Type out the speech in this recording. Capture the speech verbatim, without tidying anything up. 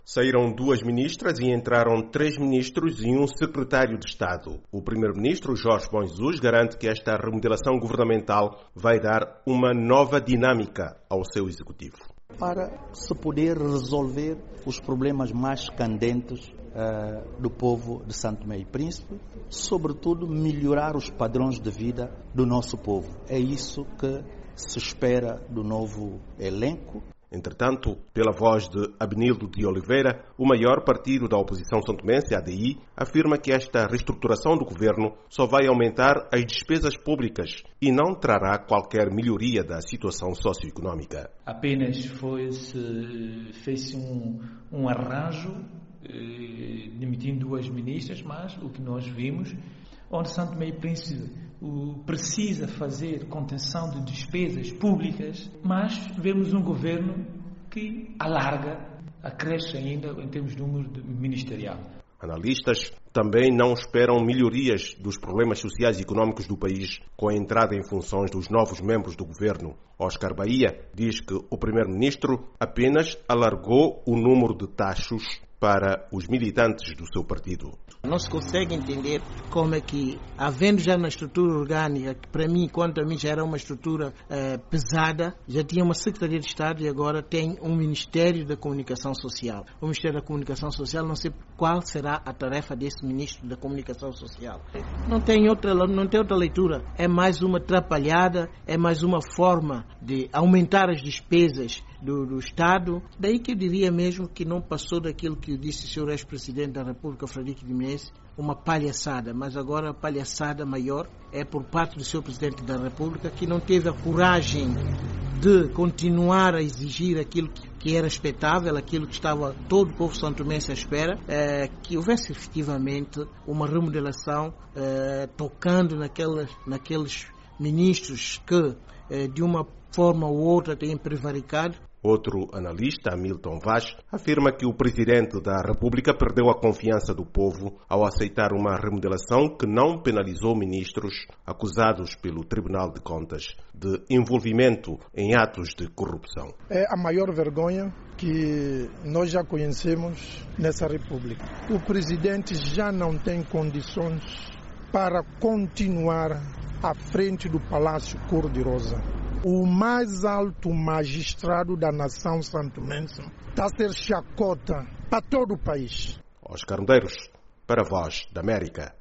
Saíram duas ministras e entraram três ministros e um secretário de Estado. O primeiro-ministro, Jorge Bom Jesus, garante que esta remodelação governamental vai dar uma nova dinâmica ao seu executivo. Para se poder resolver os problemas mais candentes uh, do povo de Santo Tomé e Príncipe, sobretudo melhorar os padrões de vida do nosso povo. É isso que se espera do novo elenco. Entretanto, pela voz de Abenildo de Oliveira, o maior partido da oposição santomense, A D I, afirma que esta reestruturação do governo só vai aumentar as despesas públicas e não trará qualquer melhoria da situação socioeconómica. Apenas foi-se, fez-se um, um arranjo, eh, demitindo duas ministras, mas o que nós vimos, onde Santo Tomé e Príncipe precisa fazer contenção de despesas públicas, mas vemos um governo que alarga, acresce ainda em termos de número de ministerial. Analistas também não esperam melhorias dos problemas sociais e económicos do país com a entrada em funções dos novos membros do governo. Oscar Bahia diz que o primeiro-ministro apenas alargou o número de tachos para os militantes do seu partido. Não se consegue entender como é que, havendo já na estrutura orgânica, que para mim, quanto a mim, já era uma estrutura eh, pesada, já tinha uma Secretaria de Estado e agora tem um Ministério da Comunicação Social. O Ministério da Comunicação Social, não sei qual será a tarefa desse Ministro da Comunicação Social. Não tem outra, não tem outra leitura. É mais uma atrapalhada, é mais uma forma de aumentar as despesas Do, do Estado. Daí que eu diria mesmo que não passou daquilo que disse o senhor ex-presidente da República, Frederico de Menezes, uma palhaçada, mas agora a palhaçada maior é por parte do senhor Presidente da República, que não teve a coragem de continuar a exigir aquilo que era expectável, aquilo que estava todo o povo santomense à espera, é, que houvesse efetivamente uma remodelação é, tocando naquelas, naqueles ministros que é, de uma forma ou outra têm prevaricado. Outro analista, Hamilton Vaz, afirma que o Presidente da República perdeu a confiança do povo ao aceitar uma remodelação que não penalizou ministros acusados pelo Tribunal de Contas de envolvimento em atos de corrupção. É a maior vergonha que nós já conhecemos nessa República. O Presidente já não tem condições para continuar à frente do Palácio Cor-de-Rosa. O mais alto magistrado da nação santomense está a ser chacota para todo o país. Oscar Medeiros, para a Voz da América.